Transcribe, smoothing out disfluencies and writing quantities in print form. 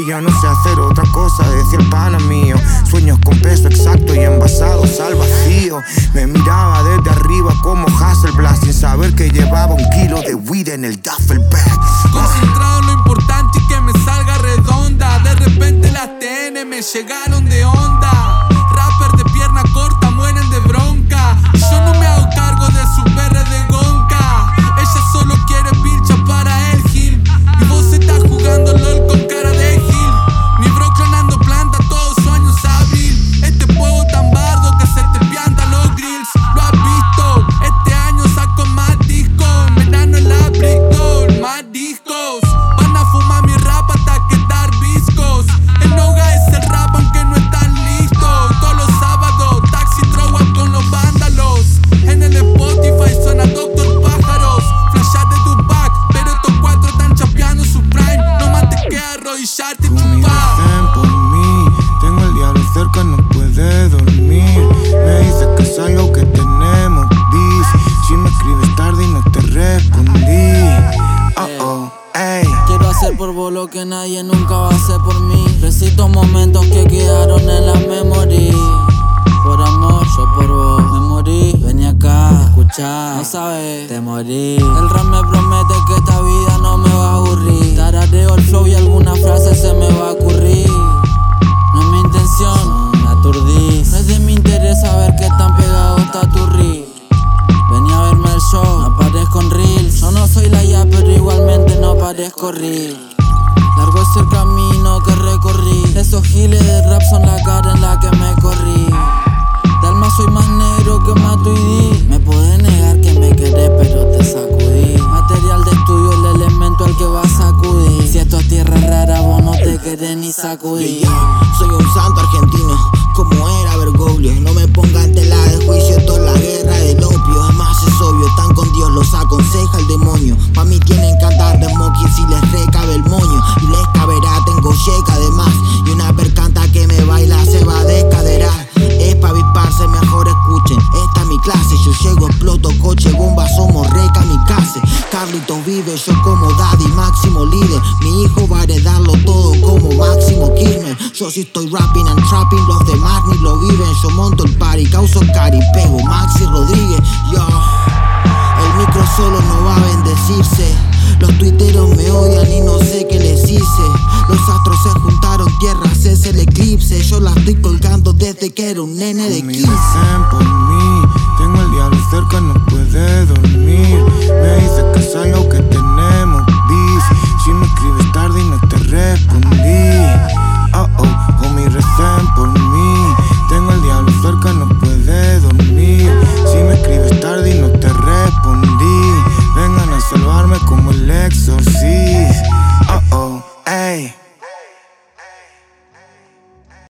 yo no sé hacer otra cosa, decía el pana mío. Sueños con peso exacto y envasados al vacío. Me miraba desde arriba como Hasselblad, sin saber que llevaba 1 kilo de weed en el duffel bag. Concentrado en lo importante y que me salga redonda. De repente las TN me llegaron de onda. Rapper de pierna corta mueren de bronca. Y yo no me hago cargo de su perre de gonca. Ella solo quiere pilcha para el gil. Y vos estás jugando LOL con cara de gil. Mi bro clonando planta todos sus años abril. Este fuego tan bardo que se te pianta los grills. Lo has visto, este año saco más discos. En verano en la Bristol, más discos. Van a fumar mi rap hasta quedar viscos. El Noga es el rap aunque no están listos. Todos los sábados, taxi throw up con los vándalos. En el Spotify suena Doctor Pájaros. Flashate tu back, pero estos 4 están chapeando su prime. No más te queda arrodillarte y chupar. Ven por mí, tengo el diablo cerca, no puede dormir. Me dice que es algo que tenemos beef. Si me escribes tarde y no te respondí. Ey. Quiero hacer por vos lo que nadie nunca va a hacer por mí. Recito momentos que quedaron en la memoria. Por amor, yo por vos me morí. Vení acá, escuchá, no sabes, te morí. El rap me promete que esta vida no me va a aburrir. Tarareo el flow y alguna frase se me va a ocurrir. No es mi intención, me aturdís. No es de mi interés saber qué tan pegado está tu reel. Vení a verme el show, no aparezco en reels. Yo no soy la ya, pero igualmente no parezco real. Largo es el camino que recorrí. Esos giles de rap son la cara en la que me corrí. De alma soy más negro que Matuidi. Me podés negar que me querés, pero te sacudí. Material de estudio, el elemento al que vas a acudir. Si esto es tierra rara, vos no te querés ni sacudir. Soy un santo argentino, como era Bergoglio. No me ponga en tela de juicio, esto es la guerra del opio. Además es obvio, están con Dios, los aconseja el demonio. Pa' mí tienen que andar de smoking si les recabe el moño. Y les caberá, tengo checa además. Y una percanta que me baila se va a descaderar. Es pa' avisparse, mejor escuchen, esta es mi clase. Yo llego, exploto, coche, bomba, somos re kamikaze. Carlitos vive, yo como daddy, máximo líder. Mi hijo va a heredarlo todo como Máximo Kirchner. Yo sí estoy rapping and trapping, los demás ni lo viven. Yo monto el party, causo cari, pego Maxi Rodríguez, yo. El micro solo no va a bendecirse. Los tuiteros me odian y no sé qué les hice. Los astros se juntaron, tierra es el eclipse. Yo la estoy colgando desde que era un nene de 15. Ven por mí, tengo el diablo cerca, no puede dormir. Me dice que es algo que tenemos beef. Si me escribes tarde y no te respondí. Homie, recen por mí. Tengo el diablo cerca, no puede dormir. Si me escribes tarde y no te respondí. Vengan a salvarme como el exorcista.